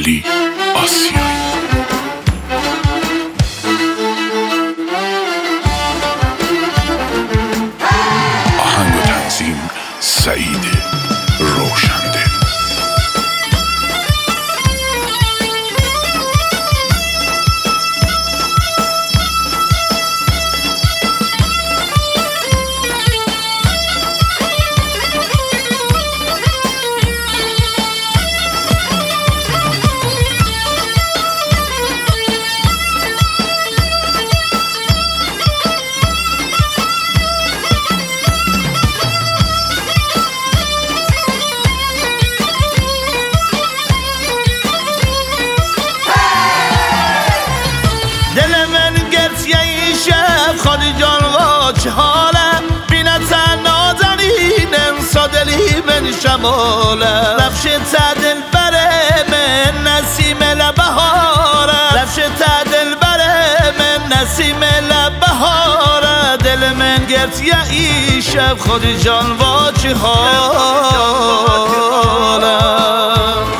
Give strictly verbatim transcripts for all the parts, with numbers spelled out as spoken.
علی آسیایی. آهنگ و تنظیم سعید روشنده. دل من گرسیه ای شب خالی جان و چه حالم بینه تا نازنینم صادلی من شمالم رفشه تا دل بره من نسیم لبهارم رفشه تا دل بره من نسیم لبهارم دل من گرسیه ای شب خالی جان و چه حالم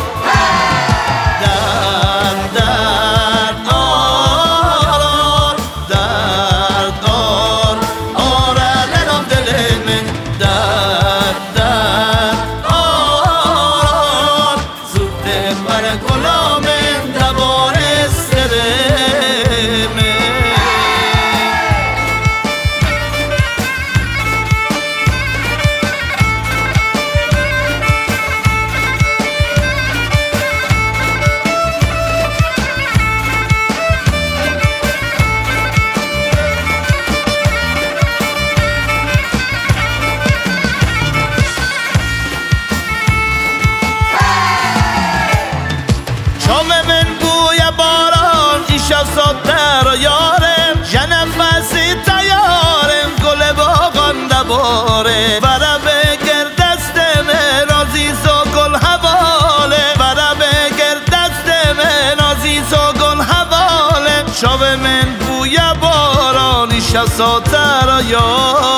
ساتر یارم جنفسی تیارم گل باغان دباره برا بگر دست من عزیز و گل حواله برا بگر دست من عزیز و گل حواله شب من بوی باران ایش ساتر یارم